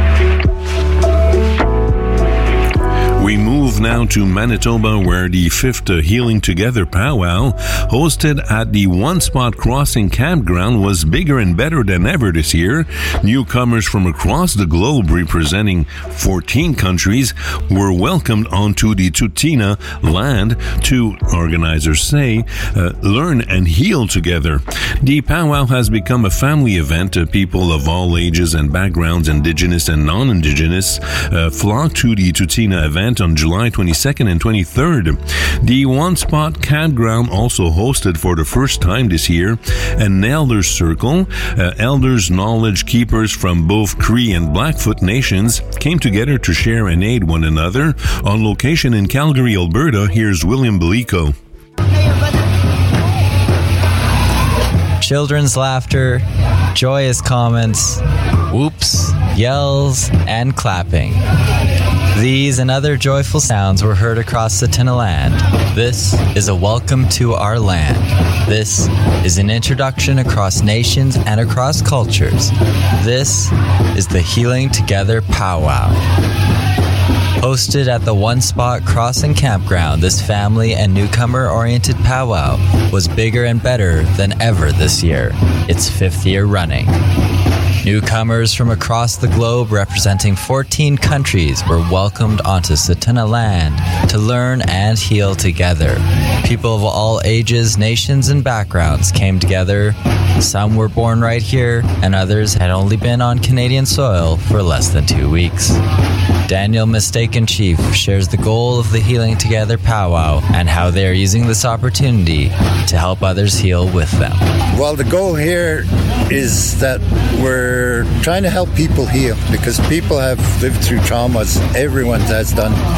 Speaker 8: We move now to Manitoba, where the 5th Healing Together powwow, hosted at the One Spot Crossing campground, was bigger and better than ever this year. Newcomers from across the globe, representing 14 countries, were welcomed onto the Tsuut'ina land to, organizers say, learn and heal together. The powwow has become a family event. People of all ages and backgrounds, Indigenous and non-Indigenous, flock to the Tsuut'ina event on July 22nd and 23rd. The One Spot campground also hosted for the first time this year an Elders Circle. Elders, knowledge keepers from both Cree and Blackfoot nations came together to share and aid one another. On location in Calgary, Alberta, here's William Belico.
Speaker 23: Children's laughter, joyous comments, whoops, yells, and clapping.
Speaker 1: These and other joyful sounds were heard across Tsuut'ina land. This is a welcome to our land. This is an introduction across nations and across cultures. This is the Healing Together Powwow. Hosted at the One Spot Crossing Campground, this family and newcomer-oriented powwow was bigger and better than ever this year, its 5th year running. Newcomers from across the globe representing 14 countries were welcomed onto Tsuut'ina land to learn and heal together. People of all ages, nations, and backgrounds came together. Some were born right here, and others had only been on Canadian soil for less than 2 weeks. Daniel Mistaken Chief shares the goal of the Healing Together powwow and how they are using this opportunity to help others heal with them.
Speaker 10: Well, the goal here is that we're trying to help people heal, because people have lived through traumas. Everyone has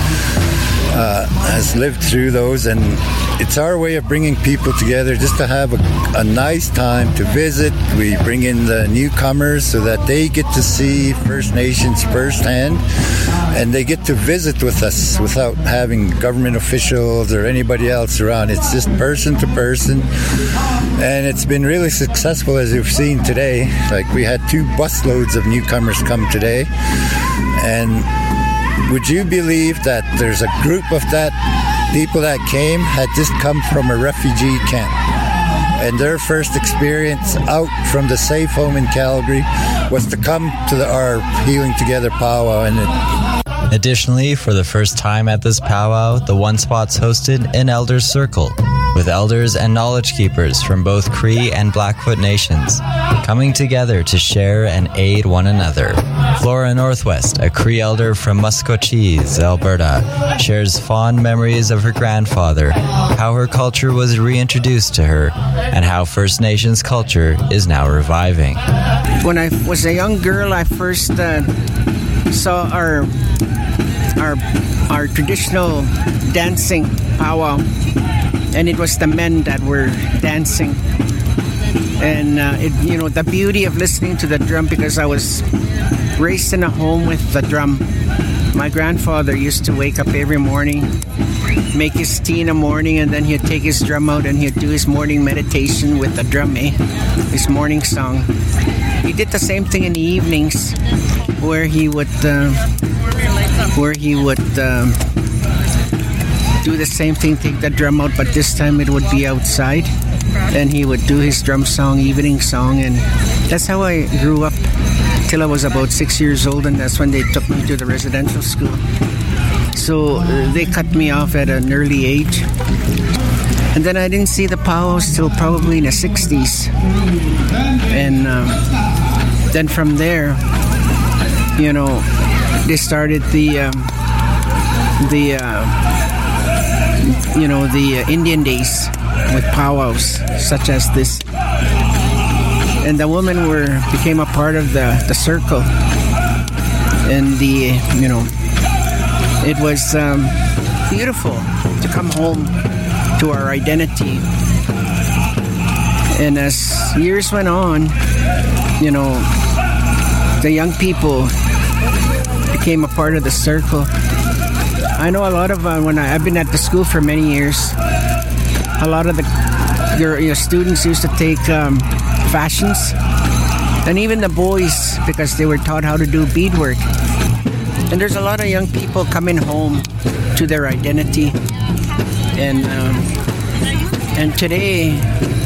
Speaker 10: lived through those, and it's our way of bringing people together just to have a nice time to visit. We bring in the newcomers so that they get to see First Nations firsthand, and they get to visit with us without having government officials or anybody else around. It's just person to person, and it's been really successful, as you've seen today. Like, we had 2 busloads of newcomers come today, and would you believe that there's a group of people that came had just come from a refugee camp, and their first experience out from the safe home in Calgary was to come to our Healing Together powwow. And
Speaker 1: Additionally, for the first time at this powwow, the One Spot's hosted an Elders Circle, with elders and knowledge keepers from both Cree and Blackfoot nations, coming together to share and aid one another. Flora Northwest, a Cree elder from Muskocheese, Alberta, shares fond memories of her grandfather, how her culture was reintroduced to her, and how First Nations culture is now reviving.
Speaker 2: When I was a young girl, I first saw our traditional dancing powwow, and it was the men that were dancing. And the beauty of listening to the drum, because I was raised in a home with the drum. My grandfather used to wake up every morning, make his tea in the morning, and then he'd take his drum out and he'd do his morning meditation with the drum, his morning song. He did the same thing in the evenings, where he would do the same thing, take the drum out, but this time it would be outside, and he would do his drum song, evening song, and that's how I grew up till I was about 6 years old, and that's when they took me to the residential school. So they cut me off at an early age, and then I didn't see the powwows till probably in the 60s, and then from there, they started the Indian days with powwows such as this, and the women became a part of the circle, and it was beautiful to come home to our identity. And as years went on, the young people became a part of the circle. I know a lot of I've been at the school for many years, a lot of your students used to take fashions, and even the boys, because they were taught how to do beadwork. And there's a lot of young people coming home to their identity, and today,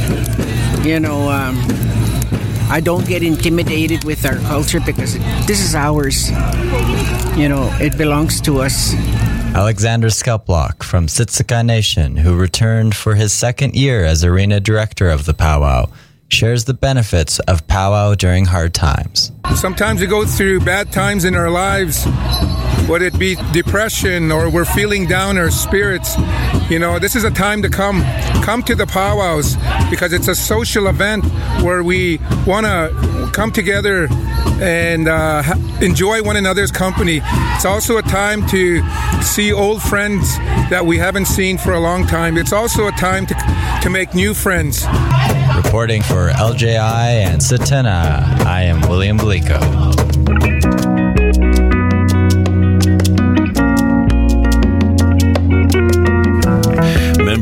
Speaker 2: I don't get intimidated with our culture, because this is ours. It belongs to us.
Speaker 1: Alexander Skelplock from Siksika Nation, who returned for his 2nd year as arena director of the powwow, shares the benefits of powwow during hard times.
Speaker 23: Sometimes we go through bad times in our lives, whether it be depression or we're feeling down our spirits. This is a time to come to the powwows, because it's a social event where we want to come together and enjoy one another's company. It's also a time to see old friends that we haven't seen for a long time. It's also a time to make new friends.
Speaker 1: Reporting for LJI and Tsuut'ina, I am William Blico.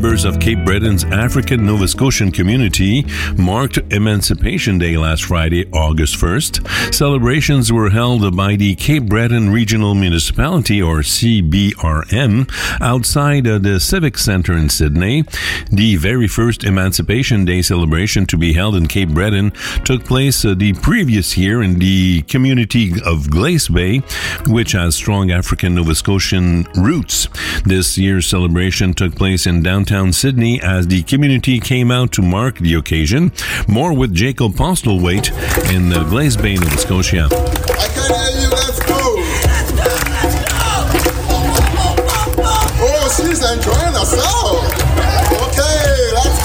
Speaker 8: Members of Cape Breton's African Nova Scotian community marked Emancipation Day last Friday, August 1st. Celebrations were held by the Cape Breton Regional Municipality, or CBRM, outside the Civic Centre in Sydney. The very first Emancipation Day celebration to be held in Cape Breton took place the previous year in the community of Glace Bay, which has strong African Nova Scotian roots. This year's celebration took place in downtown Sydney as the community came out to mark the occasion. More with Jacob Postlewaite in Glace Bay, Nova Scotia.
Speaker 13: I can hear you. Let's go. Oh, she's enjoying herself. Okay, let's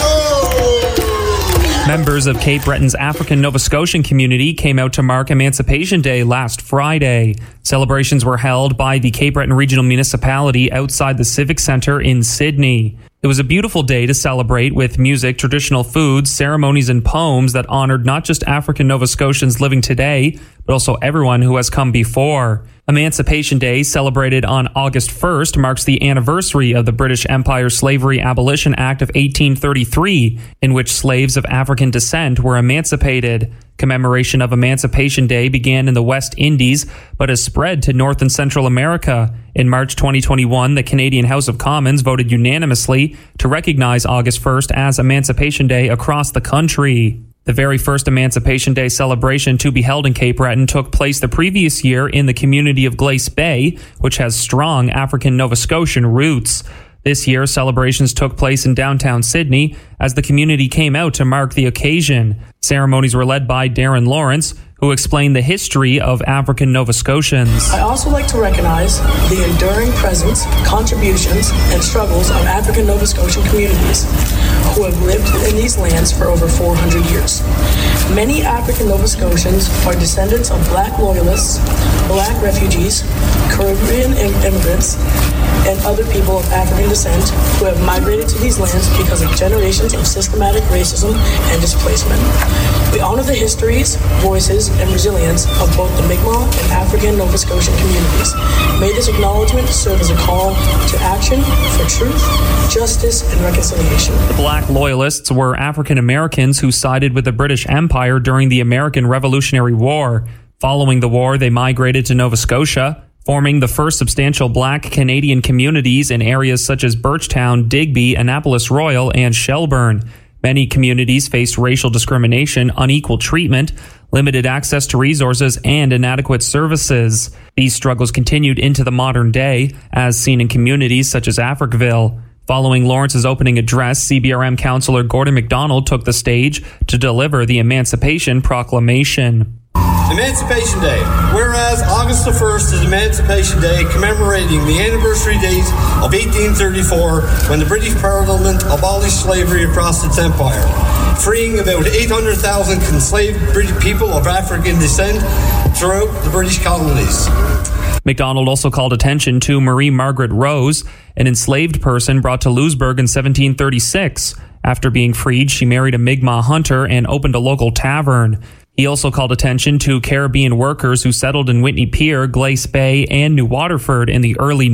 Speaker 13: go.
Speaker 3: Members of Cape Breton's African Nova Scotian community came out to mark Emancipation Day last Friday. Celebrations were held by the Cape Breton Regional Municipality outside the Civic Centre in Sydney. It was a beautiful day to celebrate with music, traditional foods, ceremonies, and poems that honored not just African Nova Scotians living today, but also everyone who has come before. Emancipation Day, celebrated on August 1st, marks the anniversary of the British Empire Slavery Abolition Act of 1833, in which slaves of African descent were emancipated. Commemoration of Emancipation Day began in the West Indies, but has spread to North and Central America. In March 2021, the Canadian House of Commons voted unanimously to recognize August 1st as Emancipation Day across the country. The very first Emancipation Day celebration to be held in Cape Breton took place the previous year in the community of Glace Bay, which has strong African Nova Scotian roots. This year, celebrations took place in downtown Sydney as the community came out to mark the occasion. Ceremonies were led by Darren Lawrence, who explained the history of African Nova Scotians.
Speaker 4: I also like to recognize the enduring presence, contributions, and struggles of African Nova Scotian communities who have lived in these lands for over 400 years. Many African Nova Scotians are descendants of Black loyalists, Black refugees, Caribbean immigrants, and other people of African descent who have migrated to these lands because of generations of systematic racism and displacement. We honor the histories, voices, and resilience of both the Mi'kmaq and African Nova Scotian communities. May this acknowledgement serve as a call to action for truth, justice, and reconciliation.
Speaker 3: The Black Loyalists were African Americans who sided with the British Empire during the American Revolutionary War. Following the war, they migrated to Nova Scotia, forming the first substantial Black Canadian communities in areas such as Birchtown, Digby, Annapolis Royal, and Shelburne. Many communities faced racial discrimination, unequal treatment, limited access to resources, and inadequate services. These struggles continued into the modern day, as seen in communities such as Africville. Following Lawrence's opening address, CBRM Councillor Gordon MacDonald took the stage to deliver the Emancipation Proclamation.
Speaker 5: Emancipation Day. Whereas August the 1st is Emancipation Day, commemorating the anniversary date of 1834 when the British Parliament abolished slavery across its empire, freeing about 800,000 enslaved British people of African descent throughout the British colonies.
Speaker 3: MacDonald also called attention to Marie Margaret Rose, an enslaved person brought to Louisbourg in 1736. After being freed, she married a Mi'kmaq hunter and opened a local tavern. He also called attention to Caribbean workers who settled in Whitney Pier, Glace Bay, and New Waterford in the early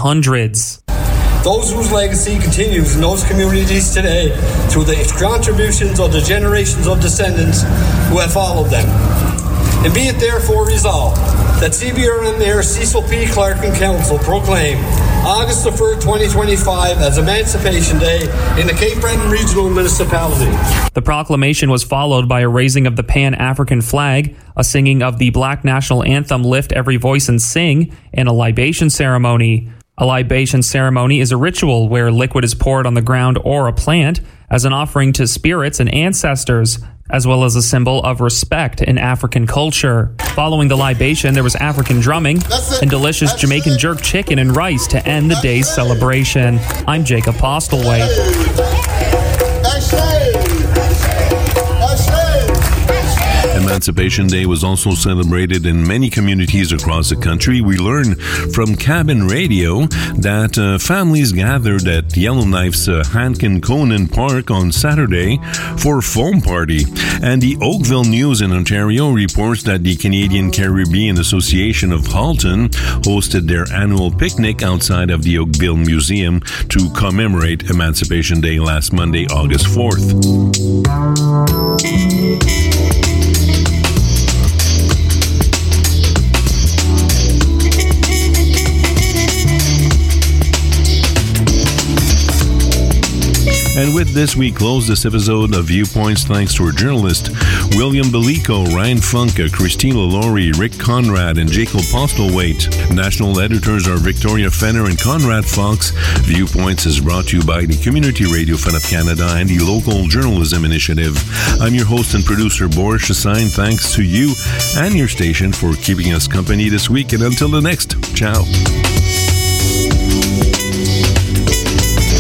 Speaker 3: 1900s.
Speaker 5: Those whose legacy continues in those communities today through the contributions of the generations of descendants who have followed them. And be it therefore resolved that CBRM Mayor Cecil P. Clark and Council proclaim August the 1st, 2025 as Emancipation Day in the Cape Breton Regional Municipality.
Speaker 3: The proclamation was followed by a raising of the Pan-African flag, a singing of the Black National Anthem Lift Every Voice and Sing, and a libation ceremony. A libation ceremony is a ritual where liquid is poured on the ground or a plant as an offering to spirits and ancestors, as well as a symbol of respect in African culture. Following the libation, there was African drumming and delicious Jamaican jerk chicken and rice to end the day's celebration. I'm Jacob Postlewaite.
Speaker 8: Emancipation Day was also celebrated in many communities across the country. We learn from Cabin Radio that families gathered at Yellowknife's Hankin Conan Park on Saturday for a foam party. And the Oakville News in Ontario reports that the Canadian Caribbean Association of Halton hosted their annual picnic outside of the Oakville Museum to commemorate Emancipation Day last Monday, August 4th. And with this, we close this episode of Viewpoints thanks to our journalists William Belico, Ryan Funke, Christina Laurie, Rick Conrad, and Jacob Postlewaite. National editors are Victoria Fenner and Conrad Fox. Viewpoints is brought to you by the Community Radio Fund of Canada and the Local Journalism Initiative. I'm your host and producer, Boris Chassagne. Thanks to you and your station for keeping us company this week. And until the next, ciao.